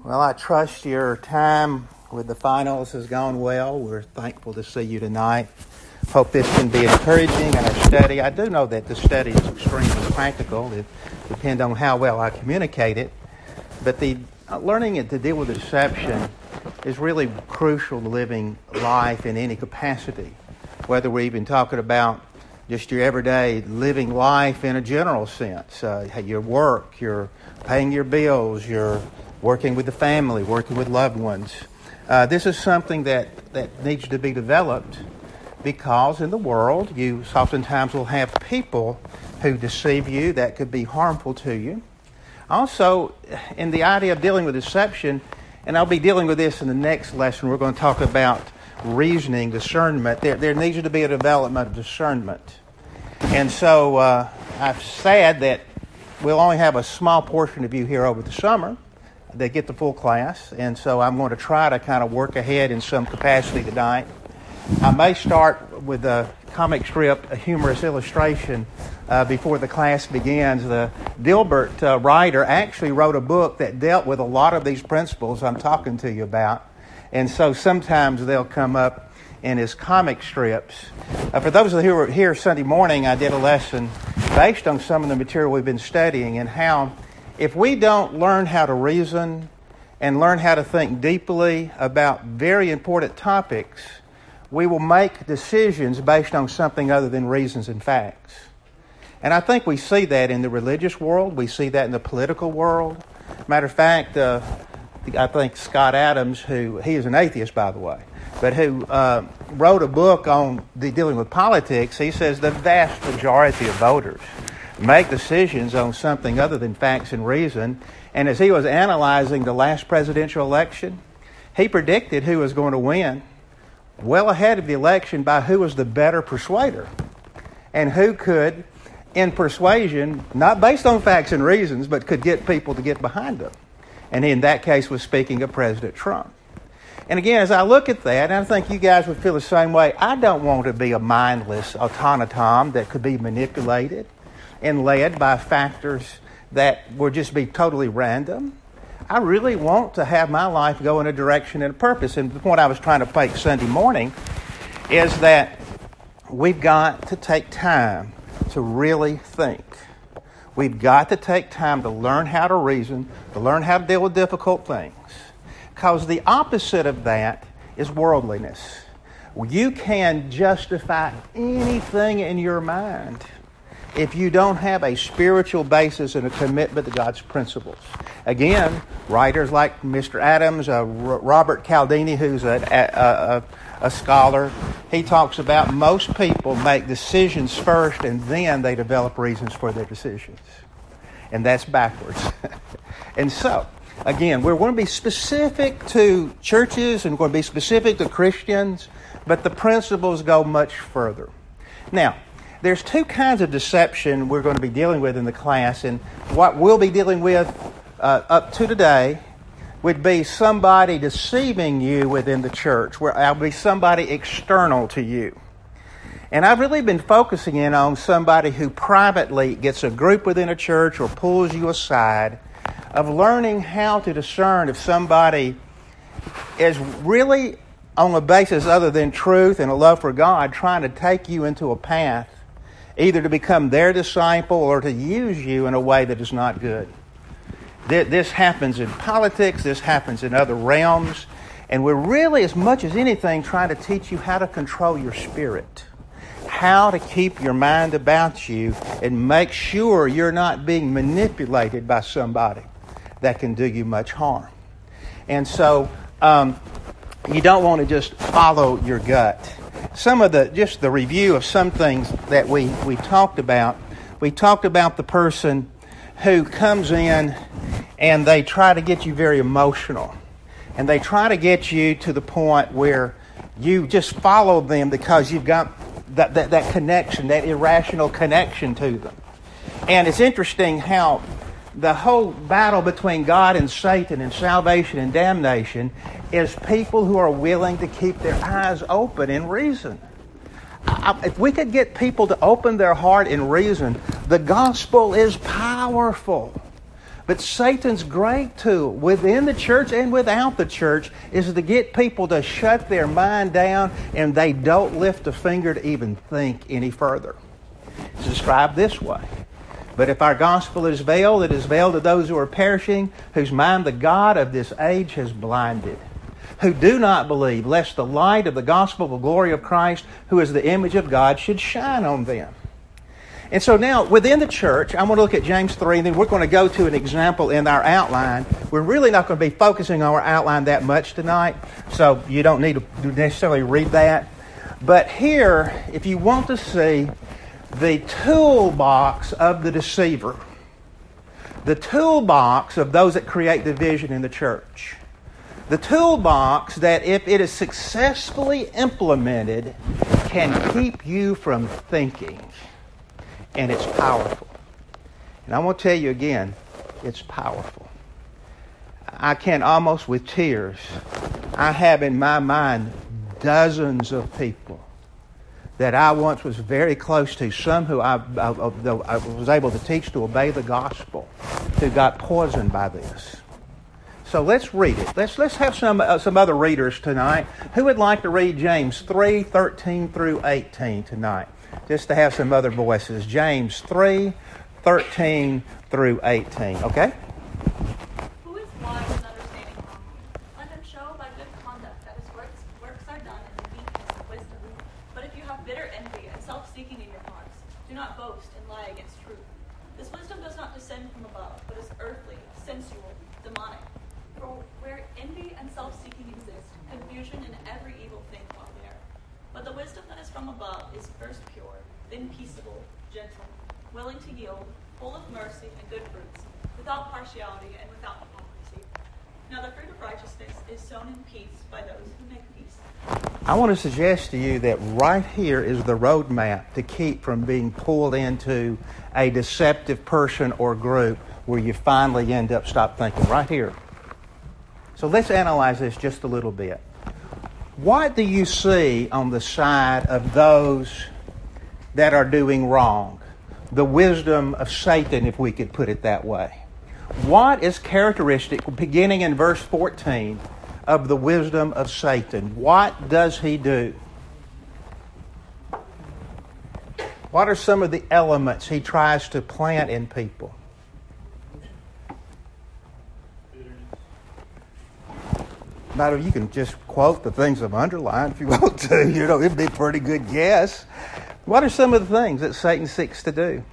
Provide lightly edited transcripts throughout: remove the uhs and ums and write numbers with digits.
Well, I trust your time with the finals has gone well. We're thankful to see you tonight. Hope this can be encouraging in our study. I do know that the study is extremely practical. It depends on how well I communicate it. But the learning it to deal with deception is really crucial to living life in any capacity, whether we're even talking about just your everyday living life in a general sense. Your work, you're paying your bills, you're working with the family, working with loved ones. This is something that needs to be developed because in the world you oftentimes will have people who deceive you that could be harmful to you. Also, in the idea of dealing with deception, and I'll be dealing with this in the next lesson, we're going to talk about reasoning, discernment. There needs to be a development of discernment. And so I've said that we'll only have a small portion of you here over the summer that get the full class. And so I'm going to try to kind of work ahead in some capacity tonight. I may start with a comic strip, a humorous illustration before the class begins. The Dilbert writer actually wrote a book that dealt with a lot of these principles I'm talking to you about. And so sometimes they'll come up in his comic strips. For those of you who were here Sunday morning, I did a lesson based on some of the material we've been studying and how if we don't learn how to reason and learn how to think deeply about very important topics, we will make decisions based on something other than reasons and facts. And I think we see that in the religious world. We see that in the political world. Matter of fact, I think Scott Adams, he is an atheist, by the way, but who wrote a book on dealing with politics, he says the vast majority of voters make decisions on something other than facts and reason. And as he was analyzing the last presidential election, he predicted who was going to win well ahead of the election by who was the better persuader and who could, in persuasion, not based on facts and reasons, but could get people to get behind them. And he, in that case, was speaking of President Trump. And again, as I look at that, and I think you guys would feel the same way, I don't want to be a mindless automaton that could be manipulated and led by factors that would just be totally random. I really want to have my life go in a direction and a purpose. And the point I was trying to make Sunday morning is that we've got to take time to really think. We've got to take time to learn how to reason, to learn how to deal with difficult things. Because the opposite of that is worldliness. You can justify anything in your mind if you don't have a spiritual basis and a commitment to God's principles. Again, writers like Mr. Adams, Robert Cialdini, who's a scholar, he talks about most people make decisions first and then they develop reasons for their decisions. And that's backwards. And so, again, we're going to be specific to churches and we're going to be specific to Christians, but the principles go much further. Now, there's two kinds of deception we're going to be dealing with in the class, and what we'll be dealing with up to today would be somebody deceiving you within the church, where I'll be somebody external to you. And I've really been focusing in on somebody who privately gets a group within a church or pulls you aside, of learning how to discern if somebody is really on a basis other than truth and a love for God, trying to take you into a path either to become their disciple or to use you in a way that is not good. This happens in politics, this happens in other realms, and we're really, as much as anything, trying to teach you how to control your spirit, how to keep your mind about you and make sure you're not being manipulated by somebody that can do you much harm. And so you don't want to just follow your gut. Some of the review of some things that we talked about. We talked about the person who comes in and they try to get you very emotional. And they try to get you to the point where you just follow them because you've got that connection, that irrational connection to them. And it's interesting how the whole battle between God and Satan and salvation and damnation is people who are willing to keep their eyes open and reason. If we could get people to open their heart and reason, the gospel is powerful. But Satan's great tool within the church and without the church is to get people to shut their mind down and they don't lift a finger to even think any further. It's described this way. But if our gospel is veiled, it is veiled to those who are perishing, whose mind the God of this age has blinded, who do not believe, lest the light of the gospel of the glory of Christ, who is the image of God, should shine on them. And so now, within the church, I'm going to look at James 3, and then we're going to go to an example in our outline. We're really not going to be focusing on our outline that much tonight, so you don't need to necessarily read that. But here, if you want to see the toolbox of the deceiver, the toolbox of those that create division in the church, the toolbox that, if it is successfully implemented, can keep you from thinking. And it's powerful. And I want to tell you again, it's powerful. I can almost with tears, I have in my mind dozens of people that I once was very close to, some who I was able to teach to obey the gospel, who got poisoned by this. So let's read it. Let's have some other readers tonight. Who would like to read James 3:13 through 18 tonight? Just to have some other voices. James 3:13 through 18. Okay? Who is wise and understanding among you? Let him show by good conduct that his works are done in the meekness of wisdom. But if you have bitter envy and self-seeking in your hearts, do not boast and lie against truth. This wisdom does not descend from above, but is earthly, sensual, demonic. For where envy and self-seeking exist, confusion and every evil thing are there. But the wisdom that is from above is first pure, then peaceable, gentle, willing to yield, full of mercy and good fruits, without partiality and without hypocrisy. Now the fruit of righteousness is sown in peace by those who make peace. I want to suggest to you that right here is the roadmap to keep from being pulled into a deceptive person or group where you finally end up stop thinking. Right here. So let's analyze this just a little bit. What do you see on the side of those that are doing wrong? The wisdom of Satan, if we could put it that way. What is characteristic, beginning in verse 14, of the wisdom of Satan? What does he do? What are some of the elements he tries to plant in people? Matter, you can just quote the things I've underlined if you want to. You know, it'd be a pretty good guess. What are some of the things that Satan seeks to do?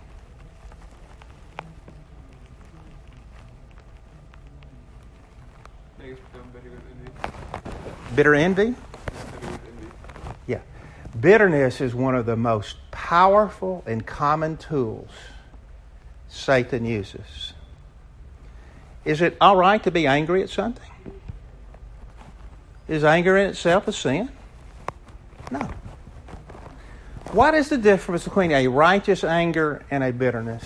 Bitter envy? Yeah. Bitterness is one of the most powerful and common tools Satan uses. Is it all right to be angry at something? Is anger in itself a sin? No. What is the difference between a righteous anger and a bitterness?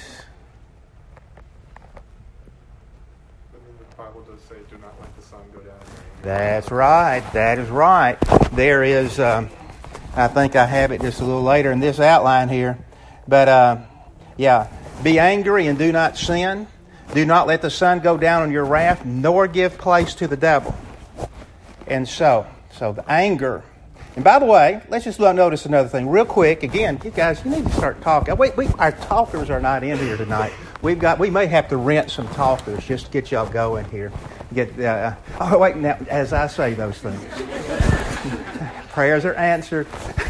The Bible does say, do not let the sun go down. That's right. That is right. There is, I think I have it just a little later in this outline here. But, be angry and do not sin. Do not let the sun go down on your wrath, nor give place to the devil. And so the anger. And by the way, let's just notice another thing real quick. Again, you guys, you need to start talking. Our talkers are not in here tonight. We may have to rent some talkers just to get y'all going here. Now, as I say those things, prayers are answered.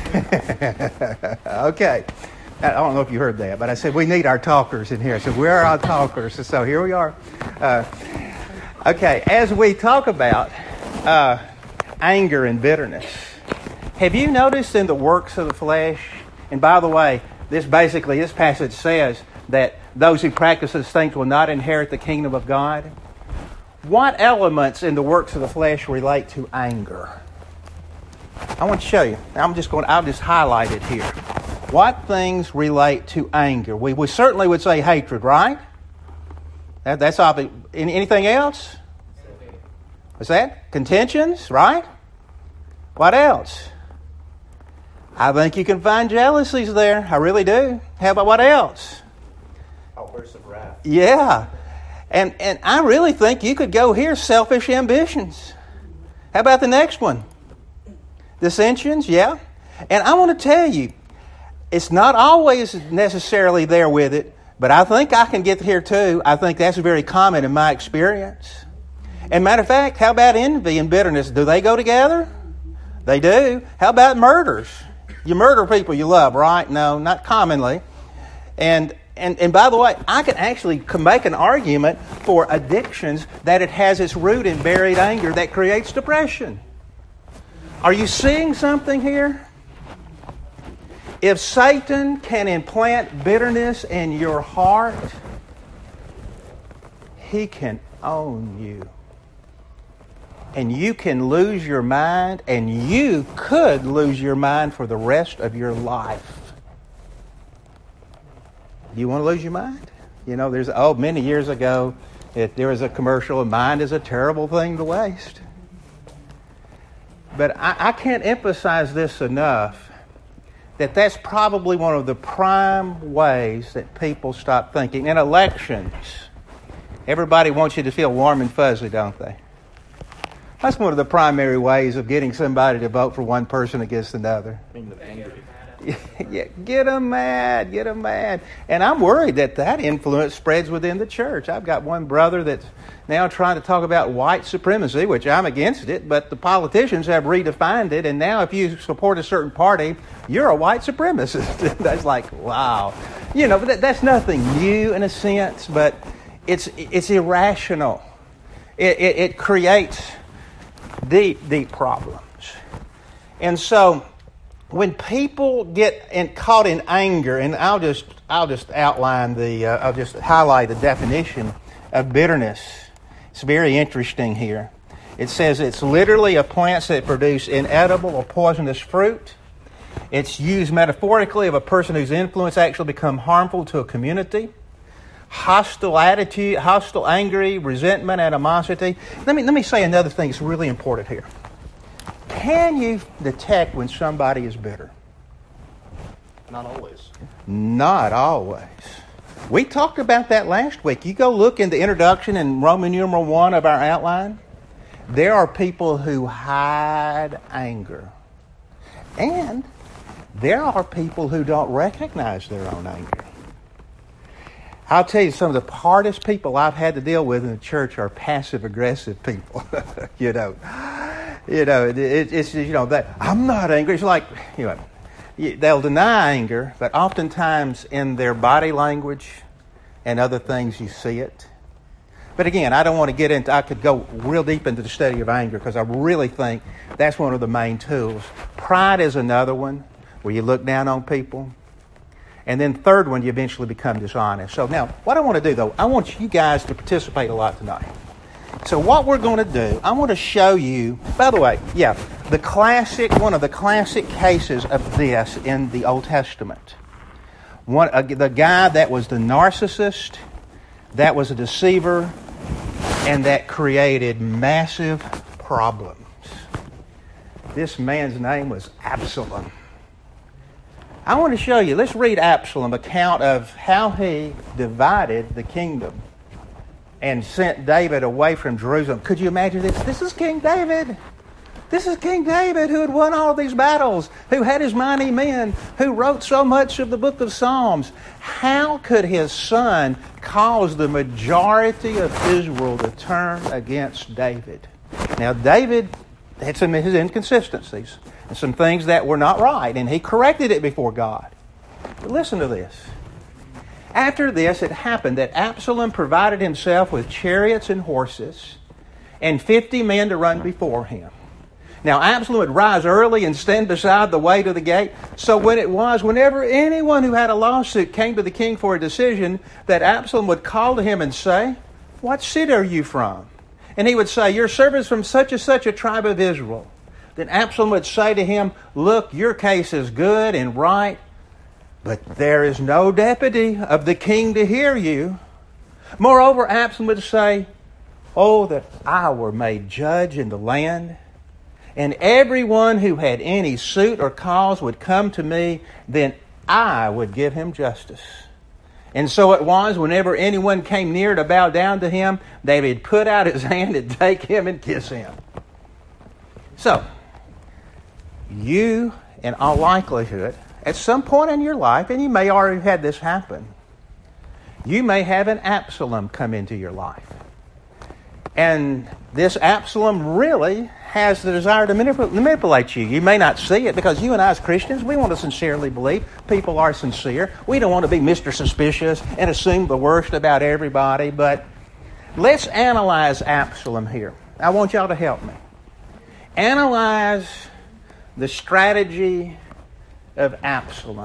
Okay. I don't know if you heard that, but I said we need our talkers in here. I said, where are our talkers? And so here we are. Okay, as we talk about anger and bitterness, have you noticed in the works of the flesh, and by the way, this passage says that those who practice these things will not inherit the kingdom of God? What elements in the works of the flesh relate to anger? I want to show you. I'll just highlight it here. What things relate to anger? We certainly would say hatred, right? That's obvious. Anything else? What's that? Contentions, right? What else? I think you can find jealousies there. I really do. How about what else? Outbursts of wrath. Yeah. And I really think you could go here, selfish ambitions. How about the next one? Dissensions, yeah. And I want to tell you, it's not always necessarily there with it, but I think I can get here too. I think that's very common in my experience. And matter of fact, how about envy and bitterness? Do they go together? They do. How about murders? You murder people you love, right? No, not commonly. And by the way, I can actually make an argument for addictions that it has its root in buried anger that creates depression. Are you seeing something here? If Satan can implant bitterness in your heart, he can own you. And you can lose your mind, and you could lose your mind for the rest of your life. You want to lose your mind? You know, many years ago, there was a commercial, mind is a terrible thing to waste. But I can't emphasize this enough, that's probably one of the prime ways that people stop thinking. In elections, everybody wants you to feel warm and fuzzy, don't they? That's one of the primary ways of getting somebody to vote for one person against another. Yeah, get them mad. And I'm worried that influence spreads within the church. I've got one brother that's now trying to talk about white supremacy, which I'm against it, but the politicians have redefined it, and now if you support a certain party, you're a white supremacist. That's like, wow. You know, but that's nothing new in a sense, but it's irrational. It creates deep problems. And so when people get caught in anger, and I'll just outline I'll just highlight the definition of bitterness. It's very interesting here. It says it's literally a plant that produces inedible or poisonous fruit. It's used metaphorically of a person whose influence actually become harmful to a community. Hostile attitude, hostile, angry, resentment, animosity. Let me say another thing that's really important here. Can you detect when somebody is bitter? Not always. Not always. We talked about that last week. You go look in the introduction in Roman numeral 1 of our outline. There are people who hide anger. And there are people who don't recognize their own anger. I'll tell you, some of the hardest people I've had to deal with in the church are passive-aggressive people. It's that I'm not angry. It's like, they'll deny anger, but oftentimes in their body language and other things you see it. But again, I don't want to get into, I could go real deep into the study of anger because I really think that's one of the main tools. Pride is another one where you look down on people. And then third one, you eventually become dishonest. So now, what I want to do though, I want you guys to participate a lot tonight. So what we're going to do, I want to show you, by the way, one of the classic cases of this in the Old Testament. The guy that was the narcissist, that was a deceiver, and that created massive problems. This man's name was Absalom. I want to show you, let's read Absalom's account of how he divided the kingdom and sent David away from Jerusalem. Could you imagine this? This is King David. This is King David who had won all these battles, who had his mighty men, who wrote so much of the book of Psalms. How could his son cause the majority of Israel to turn against David? Now, David had some of his inconsistencies and some things that were not right, and he corrected it before God. But listen to this. After this, it happened that Absalom provided himself with chariots and horses and 50 men to run before him. Now, Absalom would rise early and stand beside the way to the gate. So whenever anyone who had a lawsuit came to the king for a decision, that Absalom would call to him and say, "What city are you from?" And he would say, "Your servants from such and such a tribe of Israel." Then Absalom would say to him, "Look, your case is good and right, but there is no deputy of the king to hear you." Moreover, Absalom would say, "Oh, that I were made judge in the land, and everyone who had any suit or cause would come to me, then I would give him justice." And so it was, whenever anyone came near to bow down to him, David put out his hand and take him and kiss him. So, you, in all likelihood, at some point in your life, and you may already have had this happen, you may have an Absalom come into your life. And this Absalom really has the desire to manipulate you. You may not see it because you and I as Christians, we want to sincerely believe people are sincere. We don't want to be Mr. Suspicious and assume the worst about everybody. But let's analyze Absalom here. I want y'all to help me. Analyze the strategy of Absalom.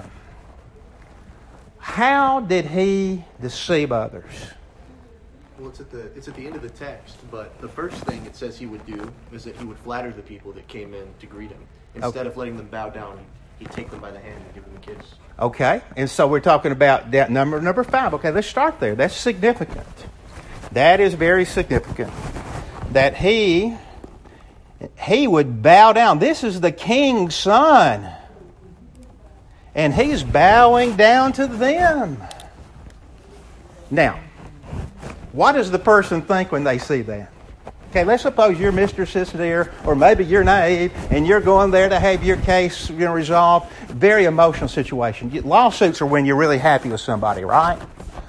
How did he deceive others? Well, it's at the end of the text, but the first thing it says he would do is that he would flatter the people that came in to greet him. Instead of letting them bow down, he'd take them by the hand and give them a kiss. Okay, and so we're talking about that number 5. Okay, let's start there. That's significant. That is very significant. That he would bow down. This is the king's son. And he's bowing down to them. Now, what does the person think when they see that? Okay, let's suppose you're Mr. Sincere, or maybe you're naive, and you're going there to have your case resolved. Very emotional situation. Lawsuits are when you're really happy with somebody, right?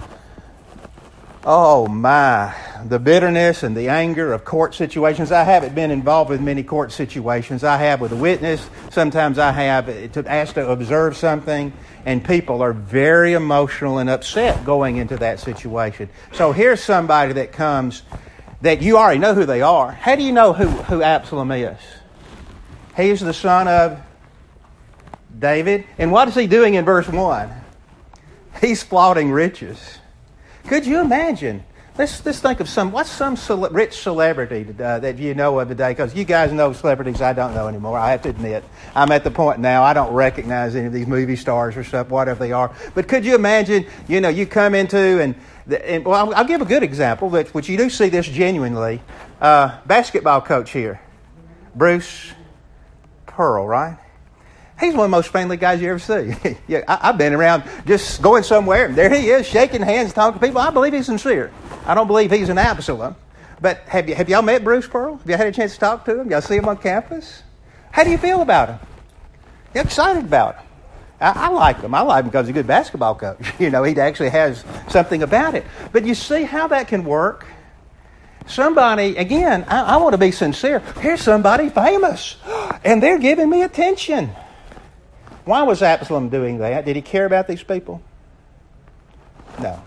Oh my, the bitterness and the anger of court situations. I haven't been involved with many court situations. I have with a witness. Sometimes I have asked to observe something, and people are very emotional and upset going into that situation. So here's somebody that comes that you already know who they are. How do you know who Absalom is? He's the son of David. And what is he doing in verse 1? He's flaunting riches. Could you imagine? Let's think of some rich celebrity that you know of today, because you guys know celebrities I don't know anymore. I have to admit, I'm at the point now I don't recognize any of these movie stars or stuff, whatever they are. But could you imagine? You come into well, I'll give a good example, which you do see this genuinely. Basketball coach here, Bruce Pearl, right? He's one of the most friendly guys you ever see. Yeah, I've been around just going somewhere, and there he is, shaking hands, talking to people. I believe he's sincere. I don't believe he's an Absalom. But have y'all met Bruce Pearl? Have you had a chance to talk to him? Y'all see him on campus? How do you feel about him? You're excited about him. I like him. I like him because he's a good basketball coach. He actually has something about it. But you see how that can work? Somebody, again, I want to be sincere. Here's somebody famous, and they're giving me attention. Why was Absalom doing that? Did he care about these people? No.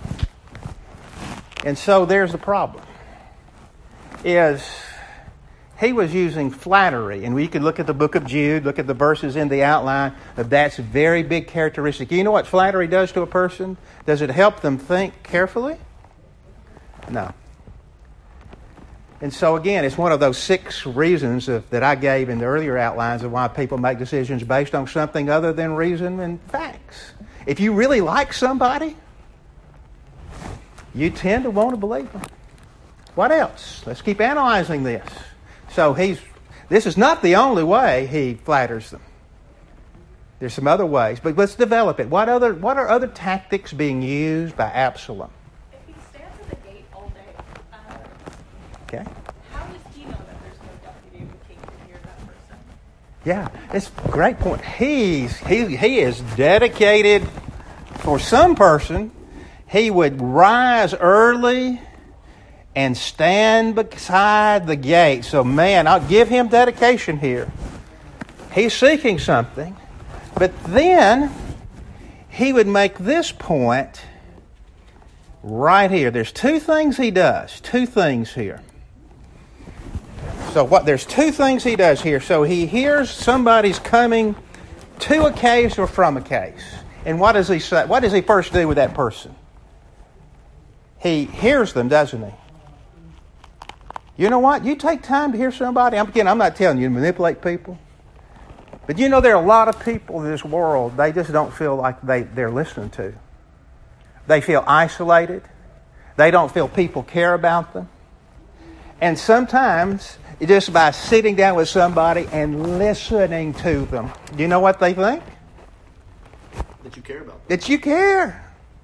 And so there's the problem. He was using flattery. And we could look at the book of Jude, look at the verses in the outline. That's a very big characteristic. You know what flattery does to a person? Does it help them think carefully? No. And so again, it's one of those 6 reasons that I gave in the earlier outlines of why people make decisions based on something other than reason and facts. If you really like somebody, you tend to want to believe them. What else? Let's keep analyzing this. So this is not the only way he flatters them. There's some other ways, but let's develop it. What are other tactics being used by Absalom? If he stands at the gate all day, Okay. how does he know that there's no deputy of the king to hear that person? Yeah, it's a great point. He is dedicated. For some person, he would rise early and stand beside the gate. So, man, I'll give him dedication here. He's seeking something. But then he would make this point right here. There's 2 things he does. 2 things here. So there's 2 things he does here. So he hears somebody's coming to a case or from a case. And what does he say? What does he first do with that person? He hears them, doesn't he? You know what? You take time to hear somebody. I'm not telling you to manipulate people. But there are a lot of people in this world, they just don't feel like they're listened to. They feel isolated. They don't feel people care about them. And sometimes, just by sitting down with somebody and listening to them, do you know what they think? That you care about them. That you care.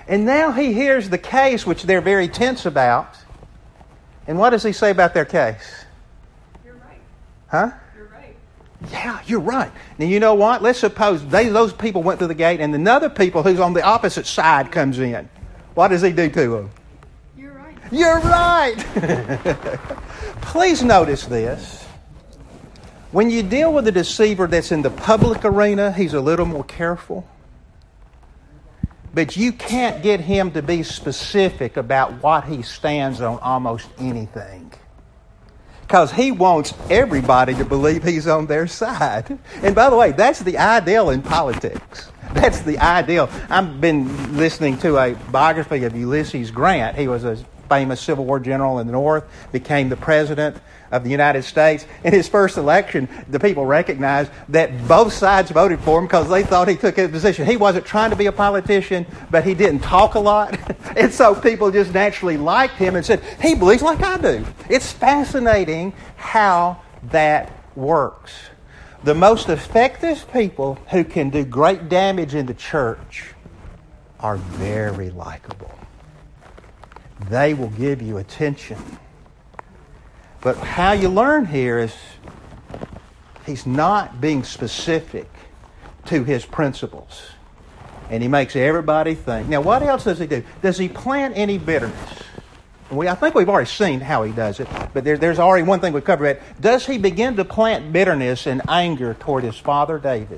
And now he hears the case, which they're very tense about. And what does he say about their case? You're right. Huh? You're right. Yeah, you're right. Now, you know what? Let's suppose those people went through the gate and another people who's on the opposite side comes in. What does he do to them? You're right. You're right. Please notice this. When you deal with a deceiver that's in the public arena, he's a little more careful. But you can't get him to be specific about what he stands on almost anything. Because he wants everybody to believe he's on their side. And by the way, that's the ideal in politics. That's the ideal. I've been listening to a biography of Ulysses Grant. He was a famous Civil War general in the North, became the president of the United States. In his first election, the people recognized that both sides voted for him because they thought he took a position. He wasn't trying to be a politician, but he didn't talk a lot. And so people just naturally liked him and said, he believes like I do. It's fascinating how that works. The most effective people who can do great damage in the church are very likable. They will give you attention. But how you learn here is he's not being specific to his principles. And he makes everybody think. Now, what else does he do? Does he plant any bitterness? I think we've already seen how he does it, but there's already one thing we've covered. Does he begin to plant bitterness and anger toward his father David?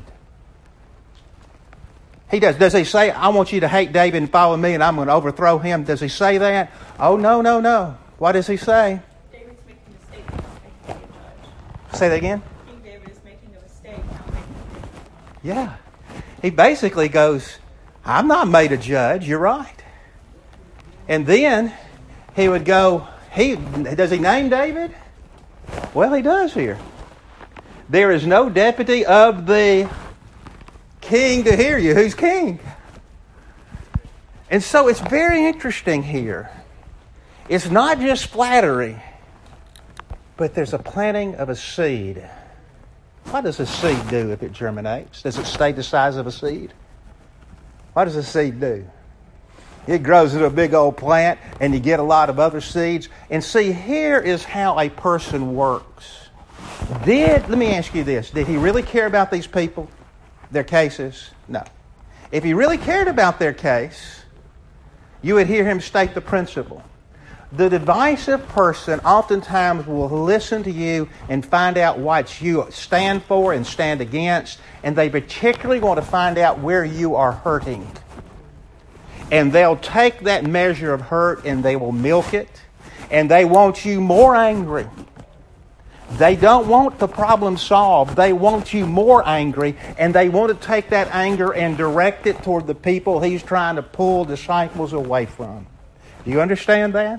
He does. Does he say, I want you to hate David and follow me and I'm going to overthrow him? Does he say that? Oh, no. What does he say? David's making a mistake. Not making me a judge. Say that again? King David is making a mistake. Not making me a judge. Yeah. He basically goes, I'm not made a judge. You're right. And then he would go, does he name David? Well, he does here. There is no deputy of the king to hear you. Who's king? And so it's very interesting here. It's not just flattery, but there's a planting of a seed. What does a seed do if it germinates? Does it stay the size of a seed? What does a seed do? It grows into a big old plant and you get a lot of other seeds. And see, here is how a person works. Let me ask you this. Did he really care about these people? Their cases? No. If he really cared about their case, you would hear him state the principle. The divisive person oftentimes will listen to you and find out what you stand for and stand against, and they particularly want to find out where you are hurting. And they'll take that measure of hurt and they will milk it, and they want you more angry. They don't want the problem solved. They want you more angry, and they want to take that anger and direct it toward the people he's trying to pull disciples away from. Do you understand that?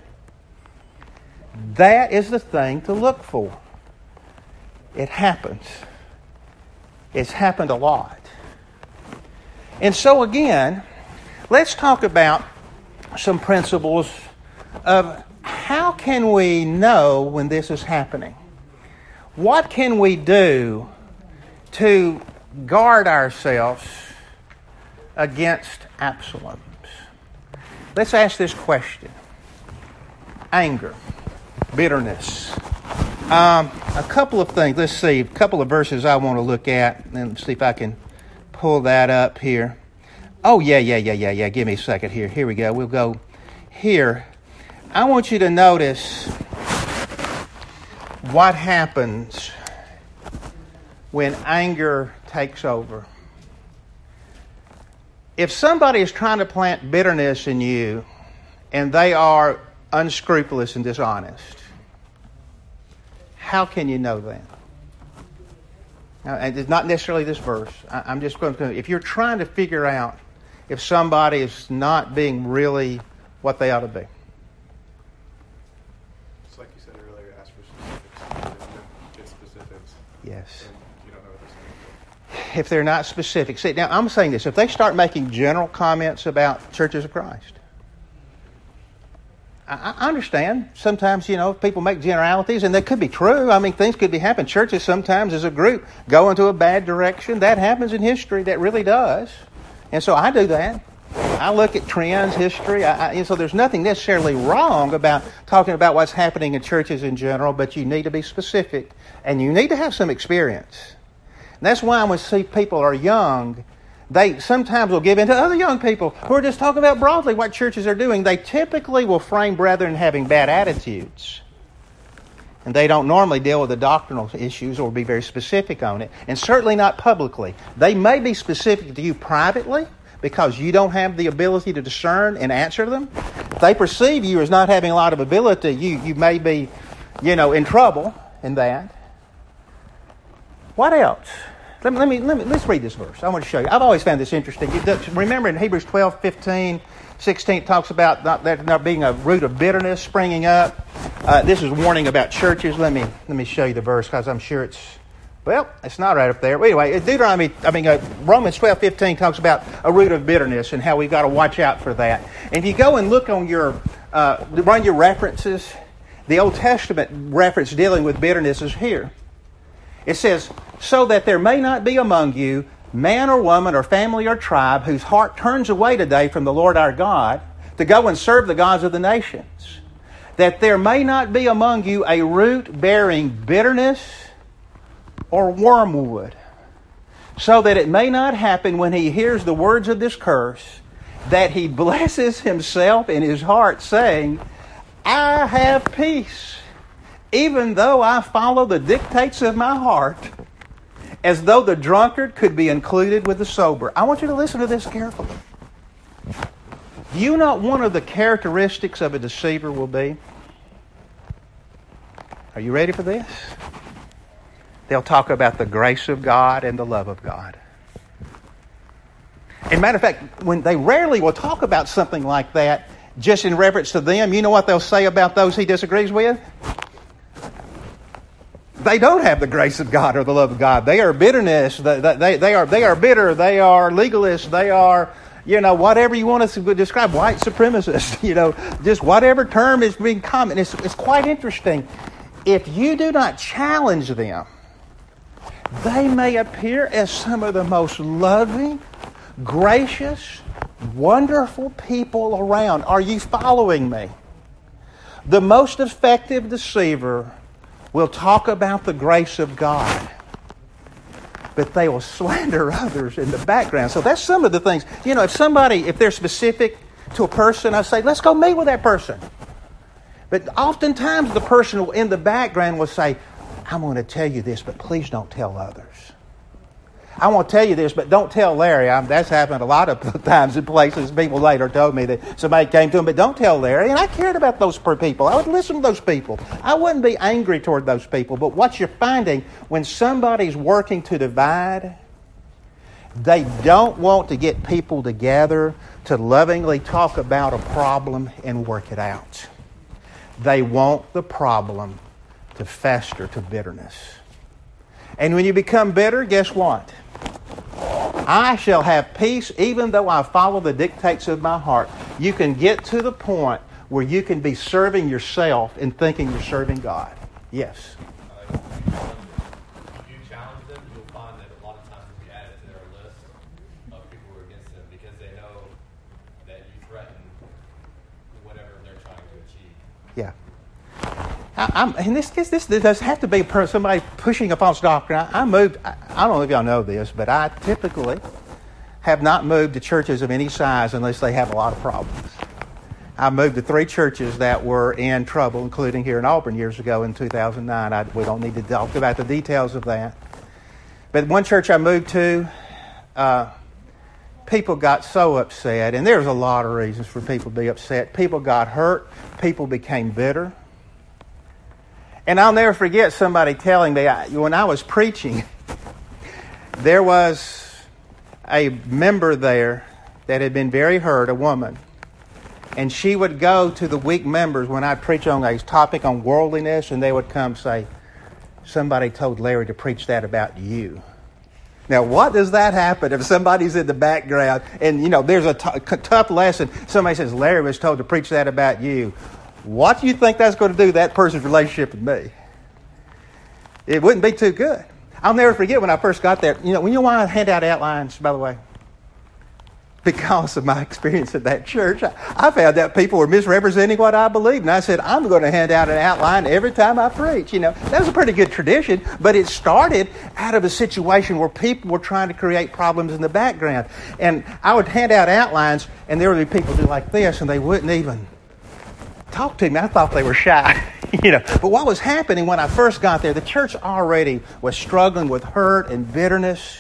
That is the thing to look for. It happens. It's happened a lot. And so again, let's talk about some principles of how can we know when this is happening. What can we do to guard ourselves against Absaloms? Let's ask this question. Anger, bitterness. A couple of things. Let's see. A couple of verses I want to look at and see if I can pull that up here. Oh, yeah. Give me a second here. Here we go. We'll go here. I want you to notice what happens when anger takes over. If somebody is trying to plant bitterness in you and they are unscrupulous and dishonest, how can you know that? Now, and it's not necessarily this verse. I'm just going to, if you're trying to figure out if somebody is not being really what they ought to be. It's like you said earlier, ask for specifics. If you don't get specifics, Yes. then you don't know what they're saying. If they're not specific. See, now I'm saying this. If they start making general comments about churches of Christ, I understand. Sometimes, people make generalities, and that could be true. I mean, things could be happening. Churches sometimes as a group go into a bad direction. That happens in history. That really does. And so I do that. I look at trends, history, so there's nothing necessarily wrong about talking about what's happening in churches in general, but you need to be specific, and you need to have some experience. And that's why when we see people are young, they sometimes will give in to other young people who are just talking about broadly what churches are doing. They typically will frame brethren having bad attitudes. And they don't normally deal with the doctrinal issues or be very specific on it, and certainly not publicly. They may be specific to you privately because you don't have the ability to discern and answer them. If they perceive you as not having a lot of ability, you may be, in trouble in that. What else? Let's read this verse. I want to show you. I've always found this interesting. Remember in Hebrews 12, 15, 16, it talks about there not being a root of bitterness springing up. This is warning about churches. Let me show you the verse because I'm sure it's not right up there. But anyway, Romans 12, 15 talks about a root of bitterness and how we've got to watch out for that. And if you go and look on run your references, the Old Testament reference dealing with bitterness is here. It says, so that there may not be among you man or woman or family or tribe whose heart turns away today from the Lord our God to go and serve the gods of the nations. That there may not be among you a root bearing bitterness or wormwood, so that it may not happen when he hears the words of this curse, that he blesses himself in his heart, saying, I have peace, even though I follow the dictates of my heart, as though the drunkard could be included with the sober. I want you to listen to this carefully. Do you know what one of the characteristics of a deceiver will be? Are you ready for this? They'll talk about the grace of God and the love of God. As a matter of fact, when they rarely will talk about something like that, just in reference to them, you know what they'll say about those he disagrees with? They don't have the grace of God or the love of God. They are bitterness. They are bitter. They are legalists. They are, whatever you want us to describe, white supremacists, just whatever term is being common. It's quite interesting. If you do not challenge them, they may appear as some of the most loving, gracious, wonderful people around. Are you following me? The most effective deceiver will talk about the grace of God, but they will slander others in the background. So that's some of the things. If they're specific to a person, I say, let's go meet with that person. But oftentimes the person in the background will say, I'm going to tell you this, but please don't tell others. I want to tell you this, but don't tell Larry. That's happened a lot of times in places. People later told me that somebody came to them, but don't tell Larry. And I cared about those people. I would listen to those people. I wouldn't be angry toward those people. But what you're finding, when somebody's working to divide, they don't want to get people together to lovingly talk about a problem and work it out. They want the problem to fester to bitterness. And when you become bitter, guess what? I shall have peace even though I follow the dictates of my heart. You can get to the point where you can be serving yourself and thinking you're serving God. Yes. If you challenge them, you'll find that a lot of times will be added to their list of people who are against them because they know that you threaten whatever they're trying to achieve. Yeah. And this does have to be somebody pushing a false doctrine. I don't know if y'all know this, but I typically have not moved to churches of any size unless they have a lot of problems. I moved to 3 churches that were in trouble, including here in Auburn years ago in 2009. We don't need to talk about the details of that. But one church I moved to, people got so upset, and there's a lot of reasons for people to be upset. People got hurt. People became bitter. And I'll never forget somebody telling me, when I was preaching, there was a member there that had been very hurt, a woman. And she would go to the weak members when I preach on a topic on worldliness, and they would come say, somebody told Larry to preach that about you. Now, what does that happen if somebody's in the background and, there's a tough lesson. Somebody says, Larry was told to preach that about you. What do you think that's going to do to that person's relationship with me? It wouldn't be too good. I'll never forget when I first got there. When you want to hand out outlines, by the way, because of my experience at that church, I found out people were misrepresenting what I believed. And I said, I'm going to hand out an outline every time I preach. That was a pretty good tradition, but it started out of a situation where people were trying to create problems in the background. And I would hand out outlines, and there would be people do like this, and they wouldn't even talk to me. I thought they were shy. But what was happening when I first got there, the church already was struggling with hurt and bitterness.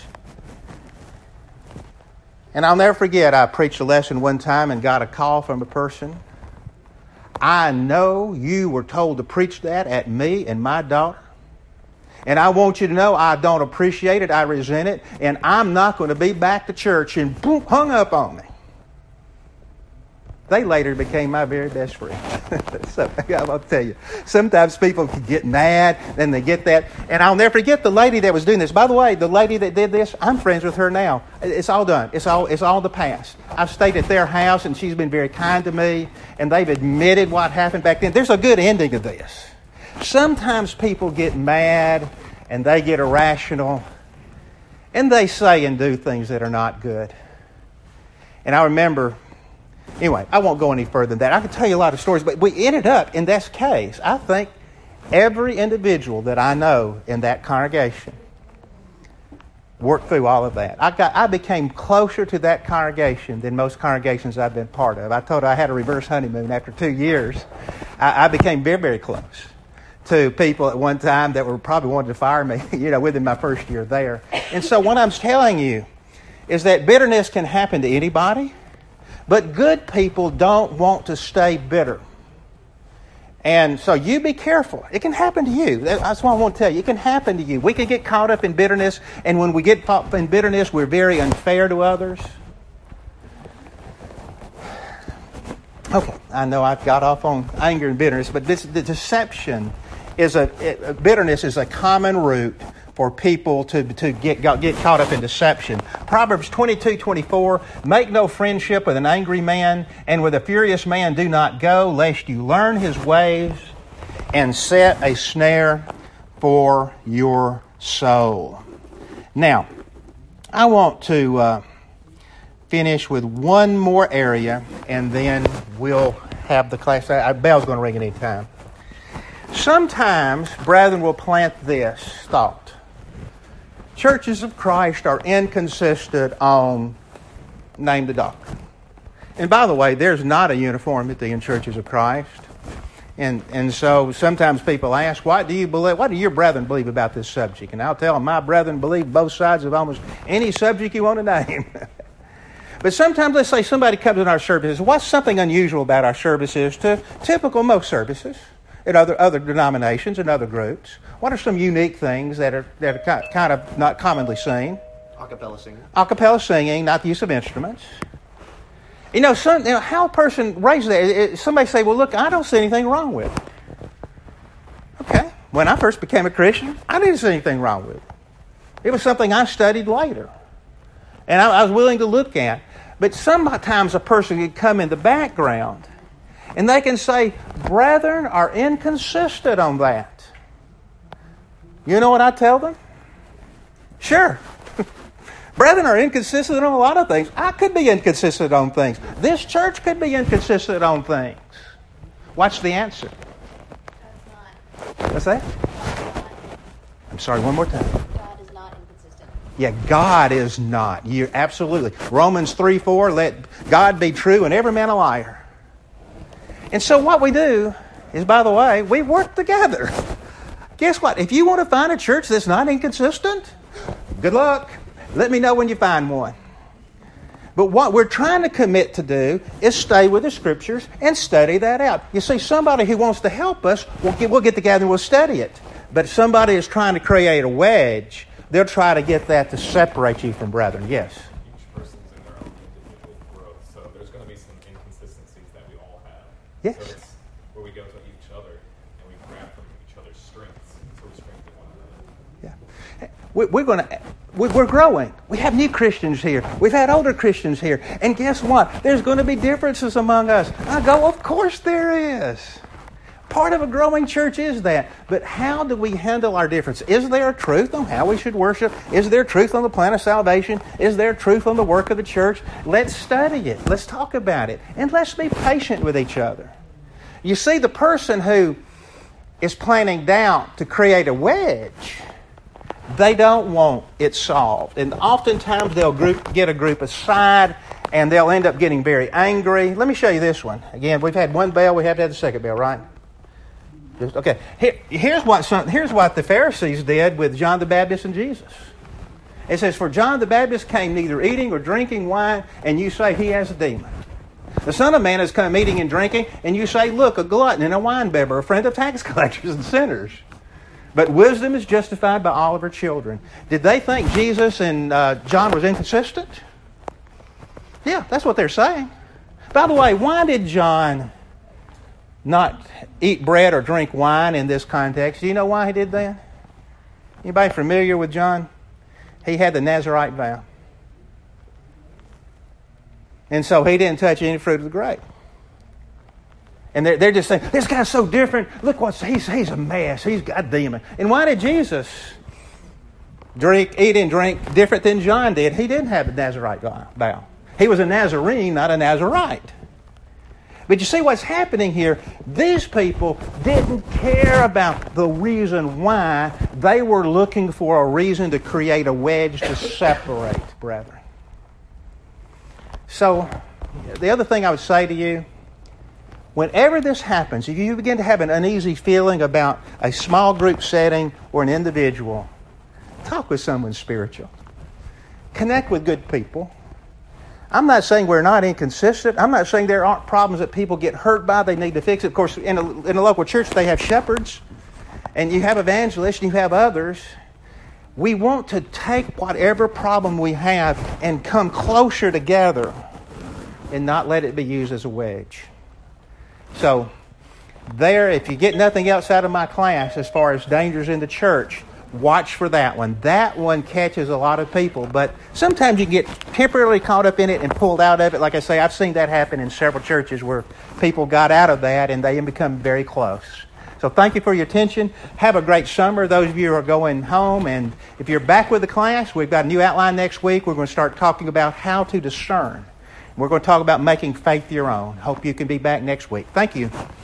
And I'll never forget, I preached a lesson one time and got a call from a person. I know you were told to preach that at me and my daughter. And I want you to know I don't appreciate it, I resent it, and I'm not going to be back to church. And boom, hung up on me. They later became my very best friend. So I'll tell you, sometimes people can get mad, then they get that. And I'll never forget the lady that was doing this. By the way, the lady that did this, I'm friends with her now. It's all done. It's all the past. I've stayed at their house, and she's been very kind to me, and they've admitted what happened back then. There's a good ending to this. Sometimes people get mad, and they get irrational, and they say and do things that are not good. And I remember... Anyway, I won't go any further than that. I could tell you a lot of stories, but we ended up in this case. I think every individual that I know in that congregation worked through all of that. I became closer to that congregation than most congregations I've been part of. I told her I had a reverse honeymoon after 2 years. I became very, very close to people at one time that were probably wanted to fire me, within my first year there. And so what I'm telling you is that bitterness can happen to anybody. But good people don't want to stay bitter. And so you be careful. It can happen to you. That's what I want to tell you. It can happen to you. We can get caught up in bitterness, and when we get caught up in bitterness, we're very unfair to others. Okay, I know I've got off on anger and bitterness, but the deception bitterness is a common root for people to get caught up in deception. Proverbs 22:24, make no friendship with an angry man, and with a furious man do not go, lest you learn his ways and set a snare for your soul. Now, I want to finish with one more area, and then we'll have the class. Our bell's going to ring at any time. Sometimes brethren will plant this thought. Churches of Christ are inconsistent on name the doctrine. And by the way, there's not a uniformity in churches of Christ. And so sometimes people ask, what do your brethren believe about this subject? And I'll tell them, my brethren believe both sides of almost any subject you want to name. But sometimes, let's say somebody comes in our services, what's something unusual about our services to typical most services in other denominations and other groups? What are some unique things that are kind of not commonly seen? Acapella singing. Acapella singing, not the use of instruments. How a person raises that, somebody say, well, look, I don't see anything wrong with it. Okay. When I first became a Christian, I didn't see anything wrong with it. It was something I studied later. And I was willing to look at. But sometimes a person can come in the background and they can say, brethren are inconsistent on that. You know what I tell them? Sure. Brethren are inconsistent on a lot of things. I could be inconsistent on things. This church could be inconsistent on things. What's the answer? What's that? I'm sorry, one more time. God is not inconsistent. Yeah, God is not. You're absolutely. Romans 3:4, let God be true and every man a liar. And so what we do is, by the way, we work together. Guess what? If you want to find a church that's not inconsistent, good luck. Let me know when you find one. But what we're trying to commit to do is stay with the Scriptures and study that out. You see, somebody who wants to help us, we'll get together and we'll study it. But if somebody is trying to create a wedge, they'll try to get that to separate you from brethren. Yes? Each person's in their own individual growth, so there's going to be some inconsistencies that we all have. Yes. So it's where we go to each other and we grab from each other's strengths, so we strengthen one another. Yeah. We're growing. We have new Christians here. We've had older Christians here. And guess what? There's going to be differences among us. I go, of course there is. part of a growing church is that. But how do we handle our difference? Is there truth on how we should worship? Is there truth on the plan of salvation? Is there truth on the work of the church? Let's study it. Let's talk about it. And let's be patient with each other. You see, the person who is planning doubt to create a wedge, they don't want it solved. And oftentimes they'll get a group aside and they'll end up getting very angry. Let me show you this one. Again, we've had one bell, we have to have the second bell, right? Okay. Here's what the Pharisees did with John the Baptist and Jesus. It says, for John the Baptist came neither eating or drinking wine, and you say he has a demon. The Son of Man has come eating and drinking, and you say, look, a glutton and a winebibber, a friend of tax collectors and sinners. But wisdom is justified by all of her children. Did they think Jesus and John was inconsistent? Yeah, that's what they're saying. By the way, why did John not eat bread or drink wine in this context? Do you know why he did that? Anybody familiar with John? He had the Nazirite vow. And so he didn't touch any fruit of the grape. And they're just saying, this guy's so different. Look, he's a mess. He's got a demon. And why did Jesus eat and drink different than John did? He didn't have a Nazirite vow. He was a Nazarene, not a Nazirite. But you see what's happening here? These people didn't care about the reason why. They were looking for a reason to create a wedge to separate, brethren. So, the other thing I would say to you, whenever this happens, if you begin to have an uneasy feeling about a small group setting or an individual, talk with someone spiritual. Connect with good people. I'm not saying we're not inconsistent. I'm not saying there aren't problems that people get hurt by. They need to fix it. Of course, in a local church, they have shepherds, and you have evangelists, and you have others. We want to take whatever problem we have and come closer together and not let it be used as a wedge. So, if you get nothing else out of my class as far as dangers in the church, watch for that one. That one catches a lot of people, but sometimes you get temporarily caught up in it and pulled out of it. Like I say, I've seen that happen in several churches where people got out of that and they become very close. So thank you for your attention. Have a great summer, those of you who are going home. And if you're back with the class, we've got a new outline next week. We're going to start talking about how to discern. We're going to talk about making faith your own. Hope you can be back next week. Thank you.